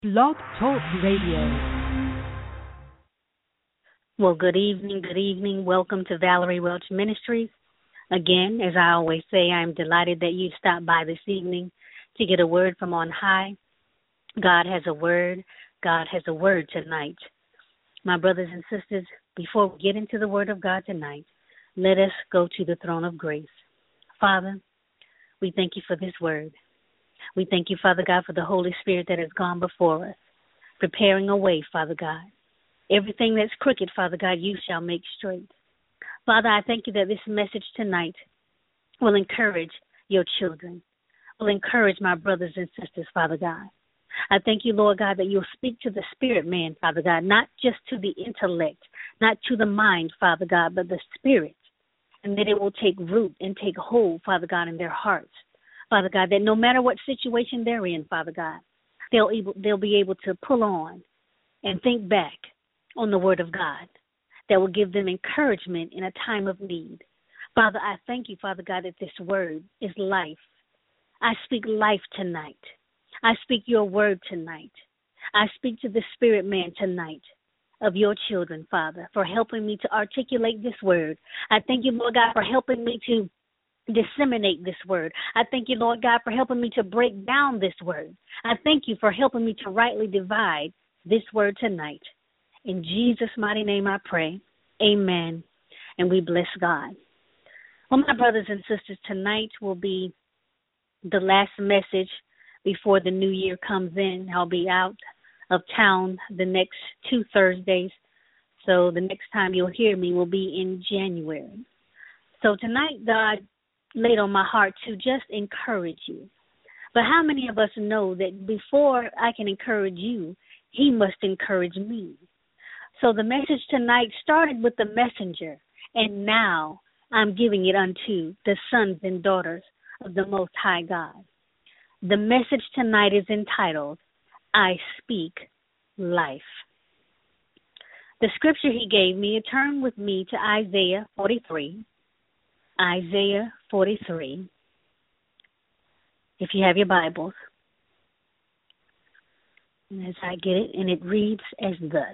Blog Talk Radio. Well, good evening, good evening. Welcome to Valerie Welch Ministries. Again, as I always say, I'm delighted that you stopped by this evening to get a word from on high. God has a word. God has a word tonight. My brothers and sisters, before we get into the word of God tonight, let us go to the throne of grace. Father, we thank you for this word. We thank you, Father God, for the Holy Spirit that has gone before us, preparing a way, Father God. Everything that's crooked, Father God, you shall make straight. Father, I thank you that this message tonight will encourage your children, will encourage my brothers and sisters, Father God. I thank you, Lord God, that you'll speak to the spirit man, Father God, not just to the intellect, not to the mind, Father God, but the spirit, and that it will take root and take hold, Father God, in their hearts. Father God, that no matter what situation they're in, Father God, they'll be able to pull on and think back on the word of God that will give them encouragement in a time of need. Father, I thank you, Father God, that this word is life. I speak life tonight. I speak your word tonight. I speak to the spirit man tonight of your children, Father, for helping me to articulate this word. I thank you, Lord God, for helping me to disseminate this word. I thank you, Lord God, for helping me to break down this word. I thank you for helping me to rightly divide this word tonight. In Jesus' mighty name I pray. Amen. And we bless God. Well, my brothers and sisters, tonight will be the last message before the new year comes in. I'll be out of town the next 2 Thursdays, so the next time you'll hear me will be in January. So tonight, God laid on my heart to just encourage you. But how many of us know that before I can encourage you, he must encourage me? So the message tonight started with the messenger, and now I'm giving it unto the sons and daughters of the Most High God. The message tonight is entitled, I Speak Life. The scripture he gave me, turn with me to Isaiah 43. Isaiah 43, if you have your Bibles. And as I get it, and it reads as thus.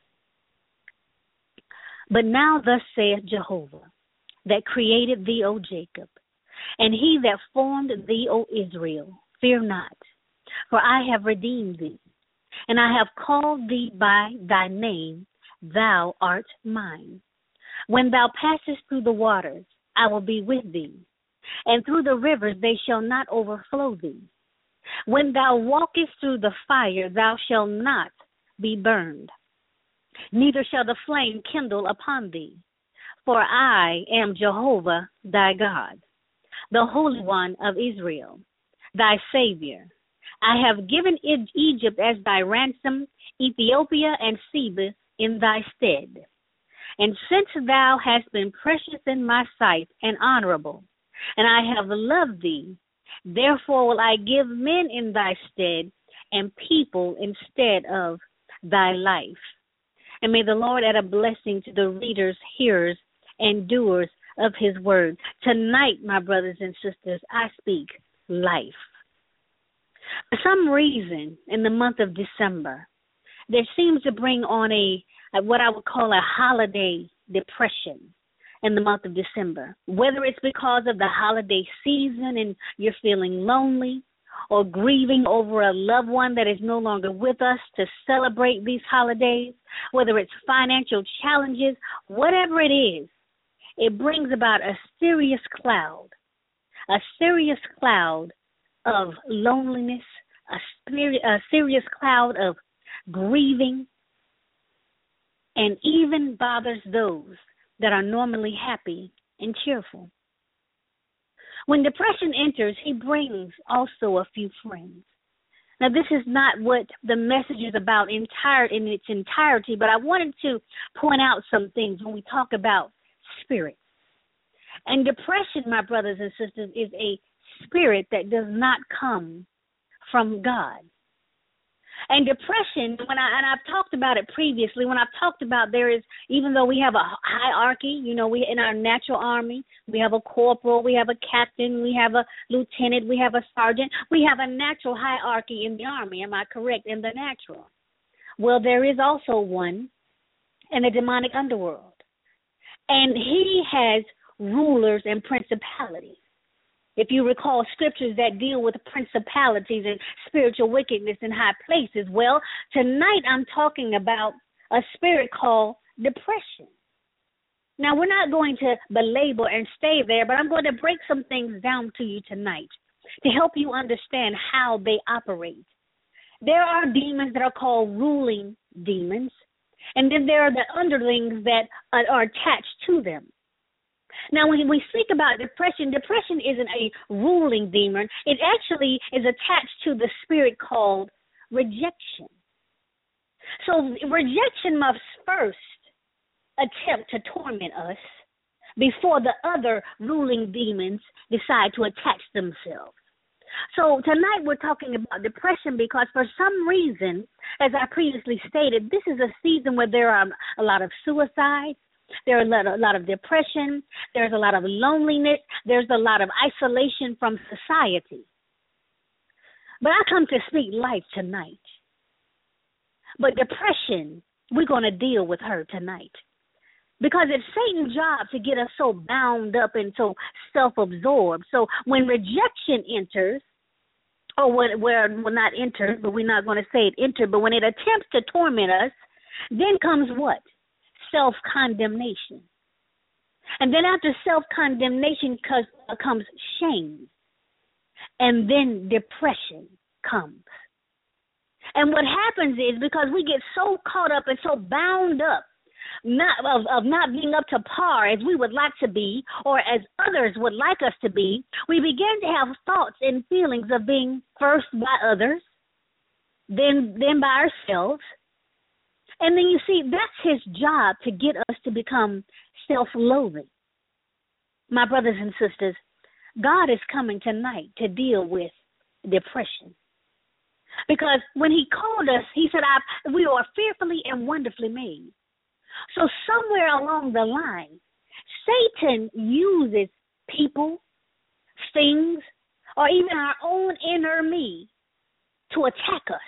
But now thus saith Jehovah, that created thee, O Jacob, and he that formed thee, O Israel, fear not, for I have redeemed thee, and I have called thee by thy name, thou art mine. When thou passest through the waters, I will be with thee, and through the rivers they shall not overflow thee. When thou walkest through the fire, thou shalt not be burned, neither shall the flame kindle upon thee. For I am Jehovah thy God, the Holy One of Israel, thy Savior. I have given Egypt as thy ransom, Ethiopia and Seba in thy stead. And since thou hast been precious in my sight and honorable, and I have loved thee, therefore will I give men in thy stead and people instead of thy life. And may the Lord add a blessing to the readers, hearers, and doers of his word. Tonight, my brothers and sisters, I speak life. For some reason, in the month of December, there seems to bring on what I would call a holiday depression in the month of December. Whether it's because of the holiday season and you're feeling lonely or grieving over a loved one that is no longer with us to celebrate these holidays, whether it's financial challenges, whatever it is, it brings about a serious cloud of loneliness, a serious cloud of grieving, and even bothers those that are normally happy and cheerful. When depression enters, he brings also a few friends. Now, this is not what the message is about in its entirety, but I wanted to point out some things when we talk about spirits. And depression, my brothers and sisters, is a spirit that does not come from God. And depression, I've talked about it previously, when I've talked about there is, even though we have a hierarchy, we in our natural army, we have a corporal, we have a captain, we have a lieutenant, we have a sergeant, we have a natural hierarchy in the army, am I correct, in the natural? Well, there is also one in the demonic underworld. And he has rulers and principalities. If you recall scriptures that deal with principalities and spiritual wickedness in high places, well, tonight I'm talking about a spirit called depression. Now, we're not going to belabor and stay there, but I'm going to break some things down to you tonight to help you understand how they operate. There are demons that are called ruling demons, and then there are the underlings that are attached to them. Now, when we speak about depression, depression isn't a ruling demon. It actually is attached to the spirit called rejection. So rejection must first attempt to torment us before the other ruling demons decide to attach themselves. So tonight we're talking about depression because for some reason, as I previously stated, this is a season where there are a lot of suicides. There's a lot of depression. There's a lot of loneliness. There's a lot of isolation from society. But I come to speak life tonight. But depression, we're going to deal with her tonight. Because it's Satan's job to get us so bound up and so self-absorbed. So when rejection enters, or not entered, but we're not going to say it entered, but when it attempts to torment us, then comes what? Self-condemnation. And then after self-condemnation comes shame. And then depression comes. And what happens is because we get so caught up and so bound up of not being up to par as we would like to be or as others would like us to be, we begin to have thoughts and feelings of being first by others, then by ourselves. And then you see, that's his job to get us to become self-loathing. My brothers and sisters, God is coming tonight to deal with depression. Because when he called us, he said, we are fearfully and wonderfully made. So somewhere along the line, Satan uses people, things, or even our own inner me to attack us.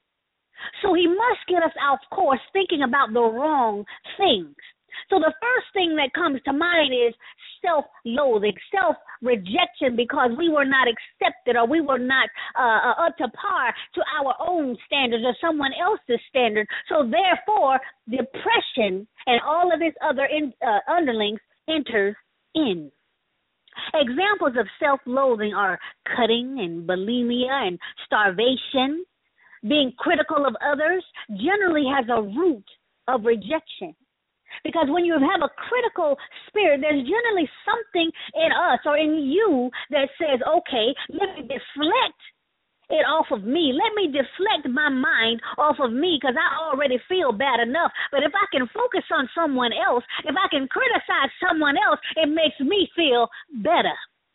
So he must get us off course thinking about the wrong things. So the first thing that comes to mind is self-loathing, self-rejection because we were not accepted or we were not up to par to our own standards or someone else's standard. So therefore, depression and all of its other underlings enters in. Examples of self-loathing are cutting and bulimia and starvation. Being critical of others generally has a root of rejection. Because when you have a critical spirit, there's generally something in us or in you that says, okay, let me deflect it off of me. Let me deflect my mind off of me because I already feel bad enough. But if I can focus on someone else, if I can criticize someone else, it makes me feel better.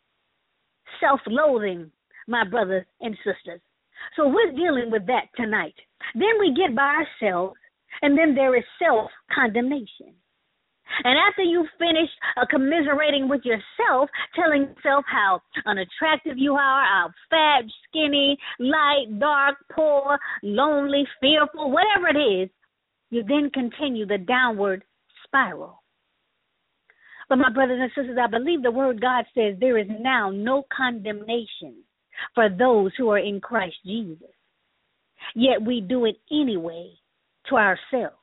Self-loathing, my brothers and sisters. So we're dealing with that tonight. Then we get by ourselves, and then there is self-condemnation. And after you've finished commiserating with yourself, telling yourself how unattractive you are, how fat, skinny, light, dark, poor, lonely, fearful, whatever it is, you then continue the downward spiral. But my brothers and sisters, I believe the word God says there is now no condemnation for those who are in Christ Jesus. Yet we do it anyway to ourselves.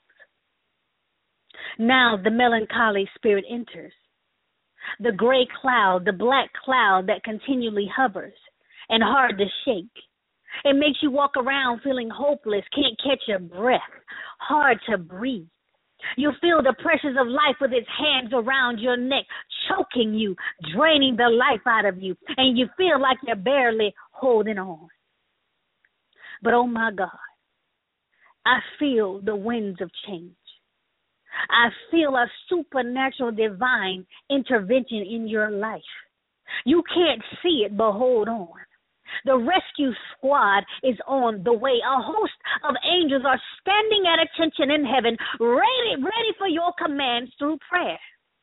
Now the melancholy spirit enters. The gray cloud, the black cloud that continually hovers and hard to shake. It makes you walk around feeling hopeless, can't catch your breath, hard to breathe. You feel the pressures of life with its hands around your neck, choking you, draining the life out of you, and you feel like you're barely holding on. But oh my God, I feel the winds of change. I feel a supernatural divine intervention in your life. You can't see it, but hold on. The rescue squad is on the way. A host of angels are standing at attention in heaven, ready for your commands through prayer.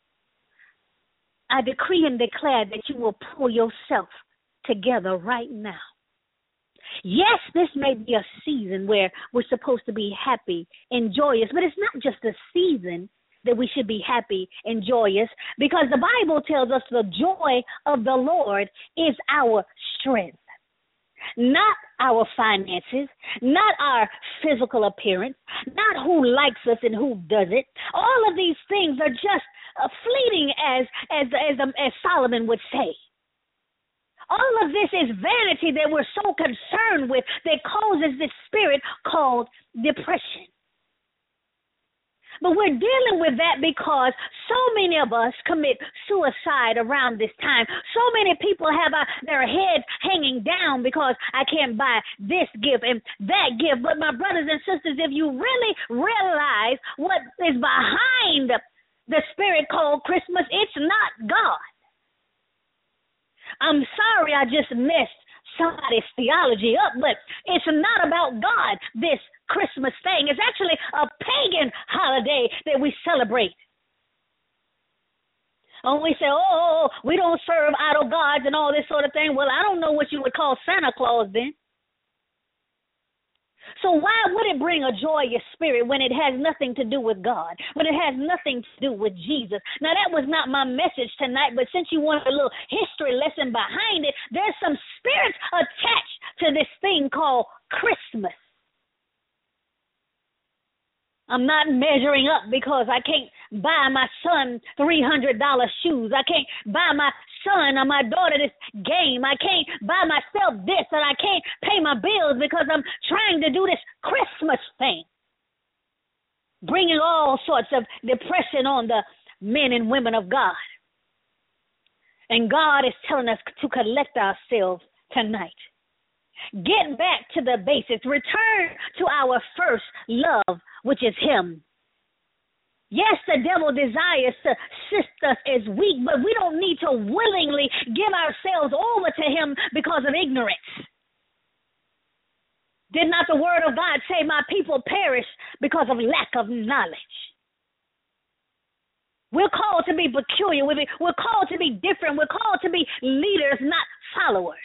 I decree and declare that you will pull yourself together right now. Yes, this may be a season where we're supposed to be happy and joyous, but it's not just a season that we should be happy and joyous, because the Bible tells us the joy of the Lord is our strength. Not our finances, not our physical appearance, not who likes us and who doesn't. All of these things are just fleeting, as Solomon would say. All of this is vanity that we're so concerned with that causes this spirit called depression. But we're dealing with that because so many of us commit suicide around this time. So many people have their heads hanging down because I can't buy this gift and that gift. But my brothers and sisters, if you really realize what is behind the spirit called Christmas, it's not God. I'm sorry I just messed somebody's theology up, but it's not about God, this Christmas thing. It's actually a pagan holiday that we celebrate. And we say, oh, we don't serve idol gods and all this sort of thing. Well, I don't know what you would call Santa Claus then. So why would it bring a joyous spirit when it has nothing to do with God, when it has nothing to do with Jesus? Now, that was not my message tonight, but since you want a little history lesson behind it, there's some spirits attached to this thing called Christmas. I'm not measuring up because I can't buy my son $300 shoes. I can't buy my son or my daughter this game. I can't buy myself this, and I can't pay my bills because I'm trying to do this Christmas thing, bringing all sorts of depression on the men and women of God. And God is telling us to collect ourselves tonight. Get back to the basics. Return to our first love, which is Him. Yes, the devil desires to sift us as weak, but we don't need to willingly give ourselves over to him because of ignorance. Did not the word of God say, my people perish because of lack of knowledge? We're called to be peculiar. We're called to be different. We're called to be leaders, not followers.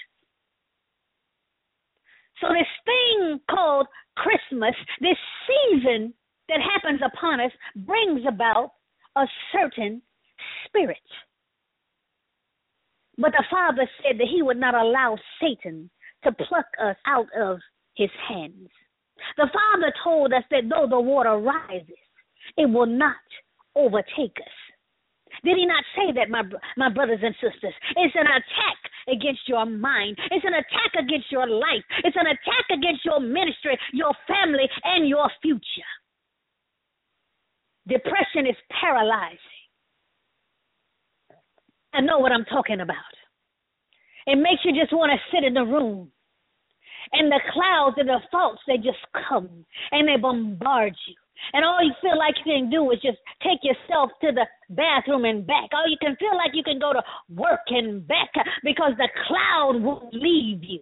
So this thing called Christmas, this season that happens upon us, brings about a certain spirit. But the Father said that He would not allow Satan to pluck us out of His hands. The Father told us that though the water rises, it will not overtake us. Did He not say that, my brothers and sisters? It's an attack against your mind. It's an attack against your life. It's an attack against your ministry, your family, and your future. Depression is paralyzing. I know what I'm talking about. It makes you just want to sit in the room. And the clouds and the thoughts, they just come and they bombard you. And all you feel like you can do is just take yourself to the bathroom and back. All you can feel like you can go to work and back because the cloud won't leave you.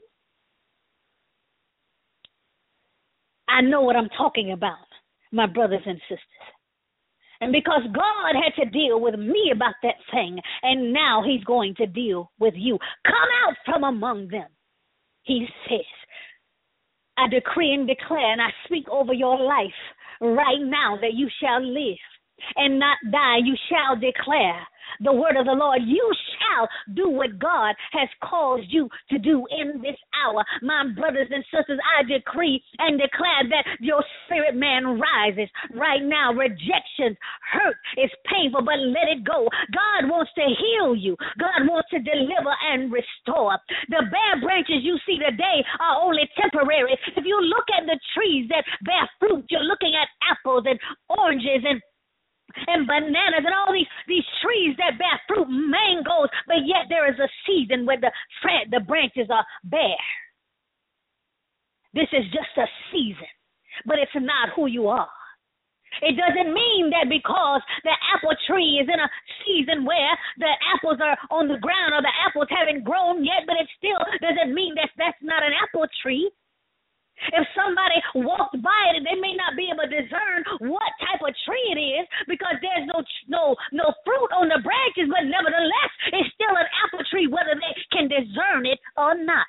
I know what I'm talking about, my brothers and sisters. And because God had to deal with me about that thing, and now He's going to deal with you. Come out from among them, He says. I decree and declare, and I speak over your life right now that you shall live and not die. You shall declare the word of the Lord. You shall do what God has caused you to do in this hour. My brothers and sisters, I decree and declare that your spirit man rises right now. Rejection, hurt is painful, but let it go. God wants to heal you. God wants to deliver and restore. The bare branches you see today are only temporary. If you look at the trees that bear fruit, you're looking at apples and oranges and bananas and all these trees that bear fruit, mangoes, but yet there is a season where the branches are bare. This is just a season, but it's not who you are. It doesn't mean that because the apple tree is in a season where the apples are on the ground or the apples haven't grown yet, but it still doesn't mean that's not an apple tree. If somebody walked by it, they may not be able to discern what type of tree it is because there's no fruit on the branches, but nevertheless, it's still an apple tree whether they can discern it or not.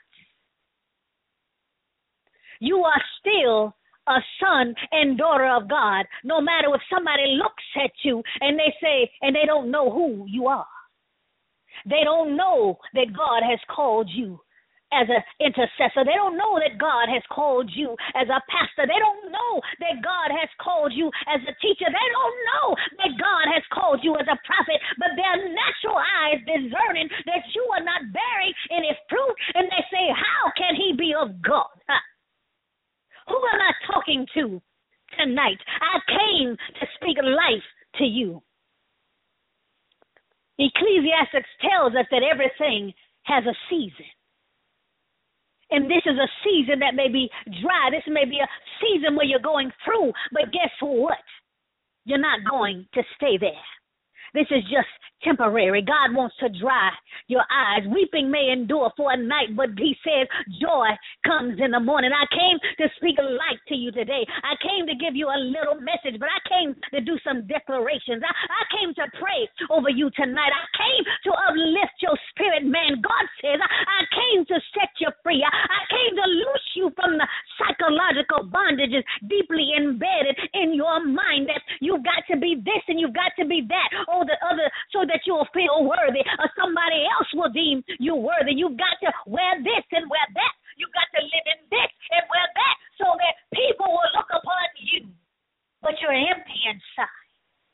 You are still a son and daughter of God, no matter if somebody looks at you and they say, and they don't know who you are. They don't know that God has called you as an intercessor. They don't know that God has called you as a pastor. They don't know that God has called you as a teacher. They don't know that God has called you as a prophet, but their natural eyes discerning that you are not bearing any fruit, and they say, how can he be of God? Who am I talking to tonight? I came to speak life to you. Ecclesiastes tells us that everything has a season. And this is a season that may be dry. This may be a season where you're going through. But guess what? You're not going to stay there. This is just temporary. God wants to dry your eyes. Weeping may endure for a night, but he says joy comes in the morning. I came to speak life to you today. I came to give you a little message, but I came to do some declarations. I came to pray over you tonight. I came to uplift your spirit, man. God says I came to set you free. I came to loose you from the psychological bondages deeply embedded in your mind that you've got to be this and you've got to be that. Oh, the other, so that you'll feel worthy, or somebody else will deem you worthy. You've got to wear this and wear that. You've got to live in this and wear that, so that people will look upon you, but you're empty inside.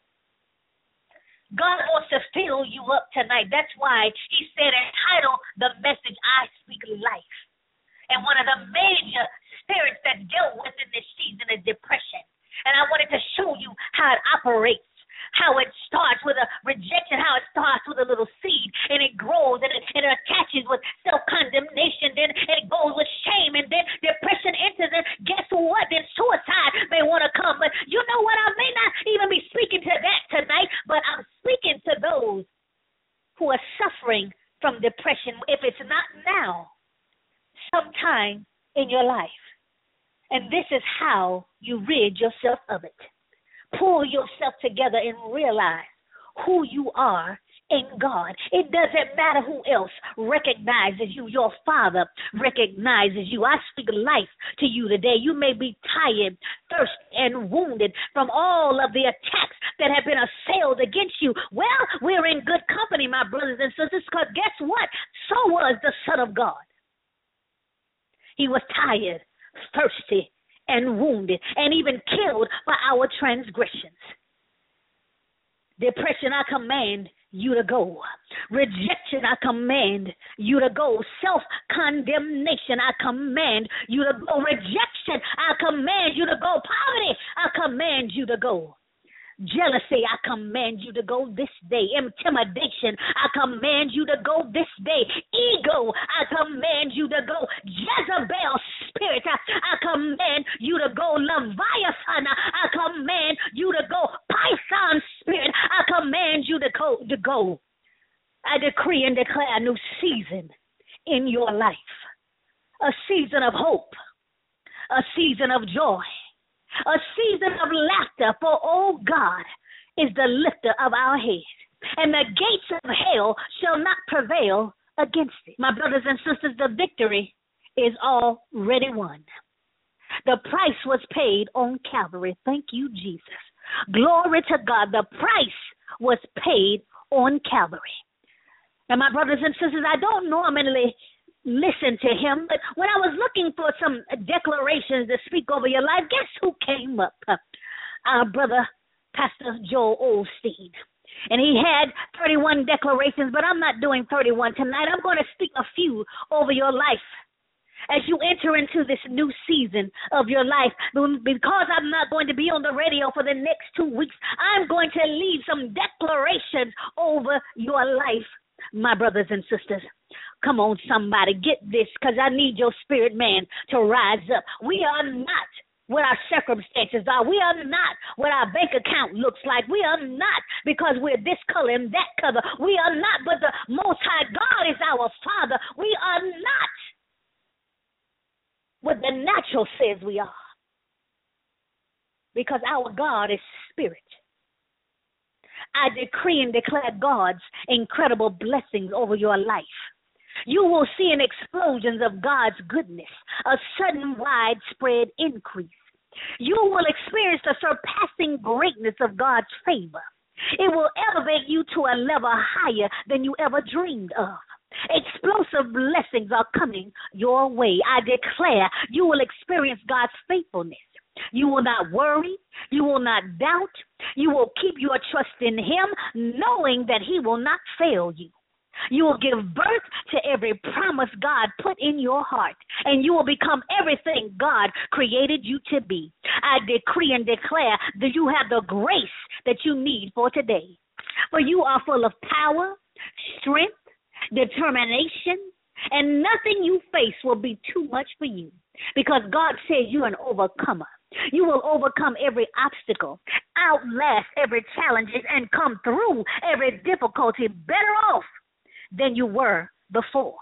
God wants to fill you up tonight. That's why he said, entitle the message, I Speak Life. And one of the major spirits that dealt with in this season is depression. And I wanted to show you how it operates. How it starts with a rejection, how it starts with a little seed, and it grows, and it attaches with self-condemnation, then it goes with shame, and then depression enters, and guess what? Then suicide may want to come. But you know what? I may not even be speaking to that tonight, but I'm speaking to those who are suffering from depression, if it's not now, sometime in your life. And this is how you rid yourself of it. Pull yourself together and realize who you are in God. It doesn't matter who else recognizes you. Your Father recognizes you. I speak life to you today. You may be tired, thirsty, and wounded from all of the attacks that have been assailed against you. Well, we're in good company, my brothers and sisters, because guess what? So was the Son of God. He was tired, thirsty, and wounded, and even killed for our transgressions. Depression, I command you to go. Rejection, I command you to go. Self-condemnation, I command you to go. Rejection, I command you to go. Poverty, I command you to go. Jealousy, I command you to go this day. Intimidation, I command you to go this day. Ego, I command you to go. Jezebel spirit, I command you to go. Leviathan, I command you to go. Python spirit, I command you to go. I decree and declare a new season in your life. A season of hope. A season of joy. A season of laughter, for, oh, God is the lifter of our head, and the gates of hell shall not prevail against it. My brothers and sisters, the victory is already won. The price was paid on Calvary. Thank you, Jesus. Glory to God. The price was paid on Calvary. Now, my brothers and sisters, I don't normally listen to him, but when I was looking for some declarations to speak over your life, guess who came up? Our brother, Pastor Joel Osteen. And he had 31 declarations, but I'm not doing 31 tonight. I'm going to speak a few over your life as you enter into this new season of your life. Because I'm not going to be on the radio for the next 2 weeks, I'm going to leave some declarations over your life, my brothers and sisters. Come on, somebody, get this, because I need your spirit, man, to rise up. We are not what our circumstances are. We are not what our bank account looks like. We are not because we're this color and that color. We are not, but the Most High God is our Father. We are not what the natural says we are, because our God is spirit. I decree and declare God's incredible blessings over your life. You will see an explosion of God's goodness, a sudden widespread increase. You will experience the surpassing greatness of God's favor. It will elevate you to a level higher than you ever dreamed of. Explosive blessings are coming your way. I declare you will experience God's faithfulness. You will not worry. You will not doubt. You will keep your trust in Him, knowing that He will not fail you. You will give birth to every promise God put in your heart, and you will become everything God created you to be. I decree and declare that you have the grace that you need for today. For you are full of power, strength, determination, and nothing you face will be too much for you, because God says you're an overcomer. You will overcome every obstacle, outlast every challenge, and come through every difficulty better off than you were before.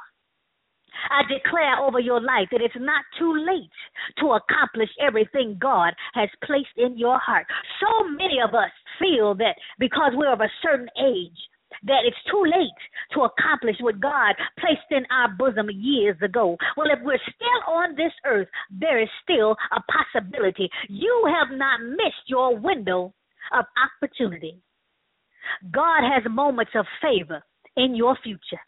I declare over your life that it's not too late to accomplish everything God has placed in your heart. So many of us feel that because we're of a certain age, that it's too late to accomplish what God placed in our bosom years ago. Well, if we're still on this earth, there is still a possibility. You have not missed your window of opportunity. God has moments of favor in your future.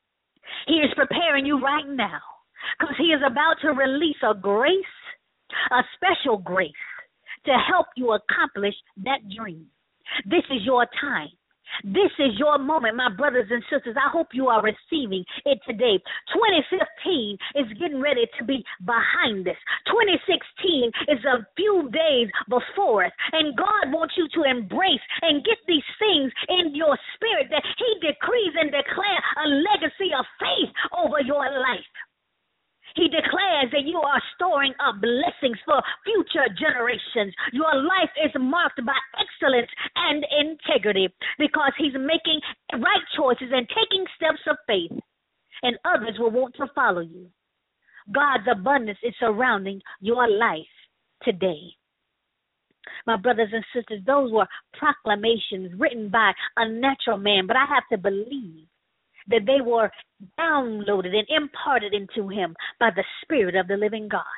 He is preparing you right now because He is about to release a grace, a special grace, to help you accomplish that dream. This is your time. This is your moment, my brothers and sisters. I hope you are receiving it today. 2015 is getting ready to be behind us. 2016 is a few days before us, and God wants you to embrace and get these things in your spirit that He decrees and declares a legacy of faith over your life. He declares that you are storing up blessings for future generations. Your life is marked by excellence and integrity because He's making right choices and taking steps of faith, and others will want to follow you. God's abundance is surrounding your life today. My brothers and sisters, those were proclamations written by a natural man, but I have to believe that they were downloaded and imparted into him by the Spirit of the living God.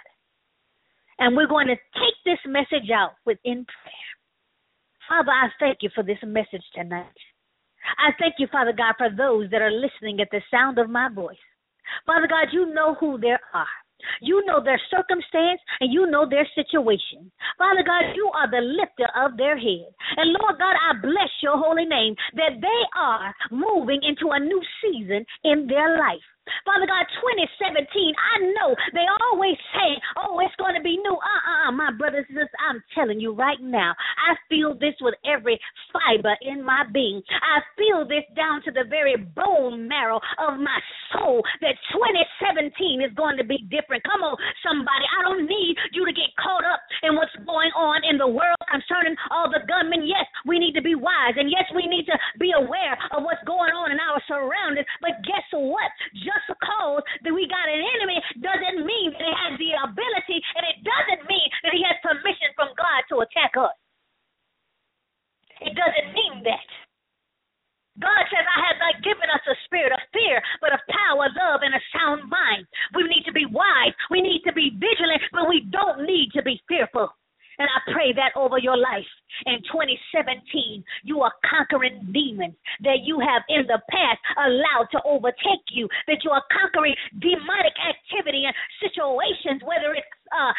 And we're going to take this message out within prayer. Father, I thank you for this message tonight. I thank you, Father God, for those that are listening at the sound of my voice. Father God, you know who they are. You know their circumstance, and you know their situation. Father God, you are the lifter of their head. And Lord God, I bless your holy name that they are moving into a new season in their life. Father God, 2017, I know they always say, oh, it's going to be new. My brothers and sisters, I'm telling you right now, I feel this with every fiber in my being. I feel this down to the very bone marrow of my soul that 2017 is going to be different. Come on, somebody. I don't need you to get caught up in what's going on in the world concerning all the gunmen. Yes, we need to be wise, and yes, we need to be aware of what's going on in our surroundings. But guess what? Just because that we got an enemy doesn't mean that he has the ability, and it doesn't mean that he has permission from God to attack us. It doesn't mean that. God says, I have not given us a spirit of fear, but of power, love, and a sound mind. We need to be wise. We need to be vigilant, but we don't need to be fearful. And I pray that over your life. In 2017, you are conquering demons that you have in the past allowed to overtake you, that you are conquering demonic activity and situations, whether it's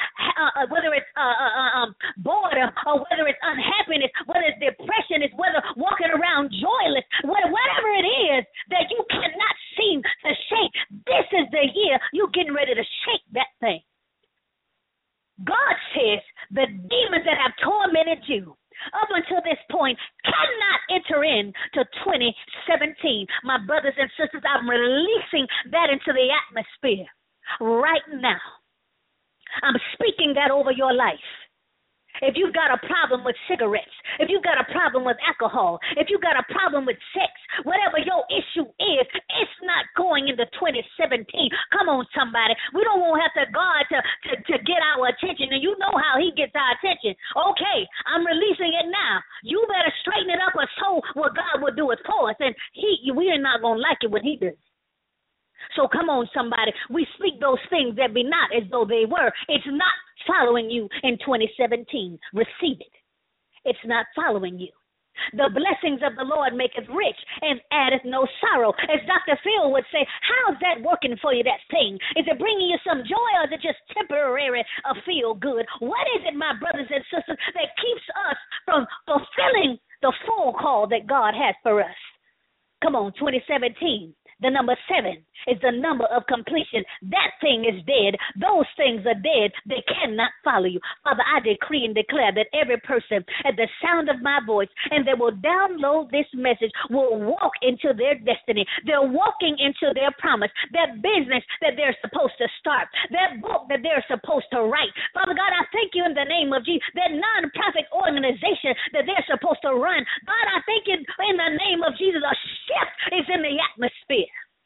boredom or whether it's unhappiness, whether it's depression, it's whether walking around joyless, whatever it is that you cannot seem to shake. This is the year you're getting ready to shake that thing. God says the demons that have tormented you up until this point cannot enter into 2017. My brothers and sisters, I'm releasing that into the atmosphere right now. I'm speaking that over your life. If you've got a problem with cigarettes, if you've got a problem with alcohol, if you've got a problem with sex, whatever your issue is, it's not going into 2017. Come on, somebody. We don't want to have to God to get our attention, and you know how he gets our attention. Okay, I'm releasing it now. You better straighten it up or so what God will do it for us, and we are not going to like it when he does. So come on, somebody. We speak those things that be not as though they were. It's not following you in 2017. Receive it. It's not following you. The blessings of the Lord maketh rich and addeth no sorrow. As Dr. Phil would say, how's that working for you, that thing? Is it bringing you some joy, or is it just temporary feel good? What is it, my brothers and sisters, that keeps us from fulfilling the full call that God has for us? Come on, 2017. The number 7 is the number of completion. That thing is dead. Those things are dead. They cannot follow you. Father, I decree and declare that every person at the sound of my voice and that will download this message will walk into their destiny. They're walking into their promise, that business that they're supposed to start, that book that they're supposed to write. Father God, I thank you in the name of Jesus, that nonprofit organization that they're supposed to run. God, I thank you in the name of Jesus, a shift is in the atmosphere.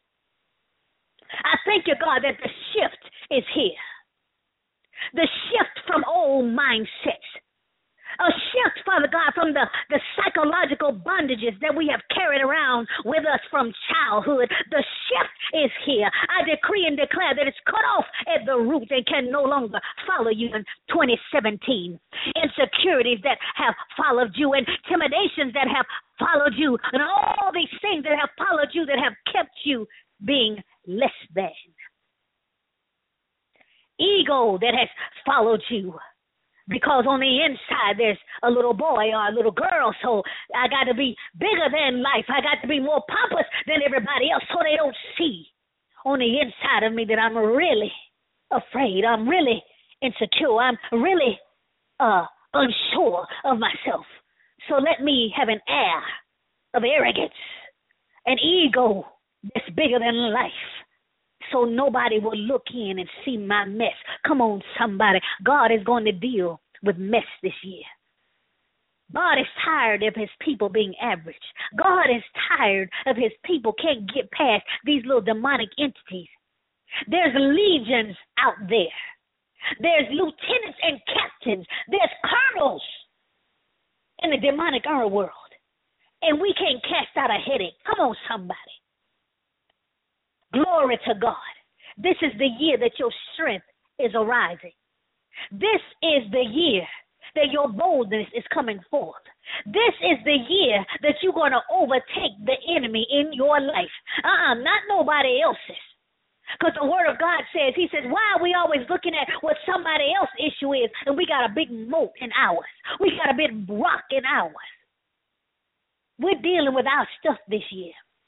I thank you, God, that the shift is here. The shift from old mindsets. A shift, Father God, from the psychological bondages that we have carried around with us from childhood. The shift is here. I decree and declare that it's cut off at the root and can no longer follow you in 2017. Insecurities that have followed you, intimidations that have followed you, and all these things that have followed you that have kept you being less than. Ego that has followed you. Because on the inside there's a little boy or a little girl, so I got to be bigger than life. I got to be more pompous than everybody else so they don't see on the inside of me that I'm really afraid. I'm really insecure. I'm really unsure of myself. So let me have an air of arrogance, an ego that's bigger than life, so nobody will look in and see my mess. Come on, somebody. God is going to deal with mess this year. God is tired of his people being average. God is tired of his people can't get past these little demonic entities. There's legions out there. There's lieutenants and captains. There's colonels in the demonic underworld. And we can't cast out a headache. Come on, somebody. Glory to God. This is the year that your strength is arising. This is the year that your boldness is coming forth. This is the year that you're going to overtake the enemy in your life. Not nobody else's. Because the word of God says, he says, why are we always looking at what somebody else's issue is and we got a big moat in ours? We got a big rock in ours. We're dealing with our stuff this year.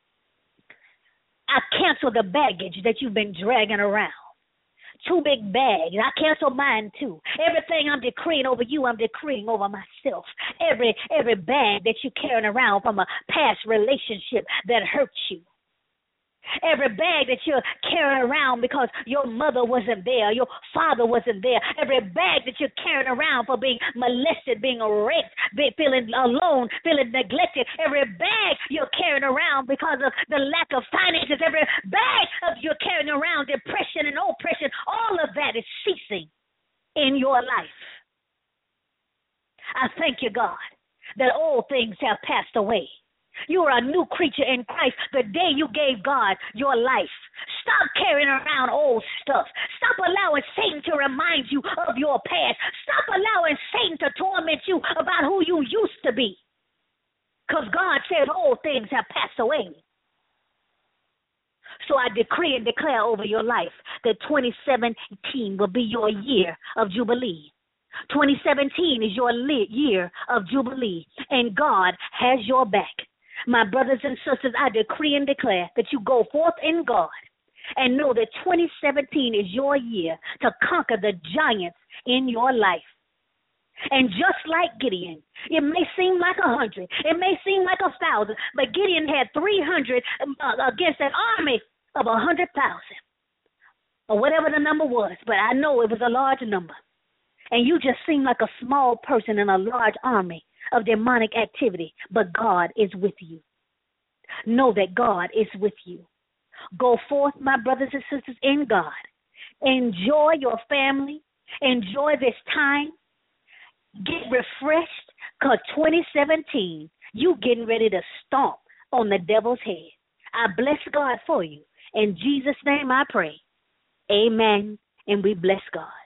I cancel the baggage that you've been dragging around. 2 big bags. I cancel mine too. Everything I'm decreeing over you, I'm decreeing over myself. Every bag that you're carrying around from a past relationship that hurt you. Every bag that you're carrying around because your mother wasn't there, your father wasn't there. Every bag that you're carrying around for being molested, being raped, feeling alone, feeling neglected. Every bag you're carrying around because of the lack of finances. Every bag of you're carrying around depression and oppression. All of that is ceasing in your life. I thank you, God, that all things have passed away. You are a new creature in Christ the day you gave God your life. Stop carrying around old stuff. Stop allowing Satan to remind you of your past. Stop allowing Satan to torment you about who you used to be. Because God says all things have passed away. So I decree and declare over your life that 2017 will be your year of Jubilee. 2017 is your year of Jubilee, and God has your back. My brothers and sisters, I decree and declare that you go forth in God and know that 2017 is your year to conquer the giants in your life. And just like Gideon, it may seem like 100, it may seem like 1,000, but Gideon had 300 against an army of 100,000. or whatever the number was, but I know it was a large number. And you just seem like a small person in a large army of demonic activity, but God is with you. Know that God is with you. Go forth, my brothers and sisters, in God. Enjoy your family. Enjoy this time. Get refreshed, because 2017, you getting ready to stomp on the devil's head. I bless God for you. In Jesus' name I pray. Amen, and we bless God.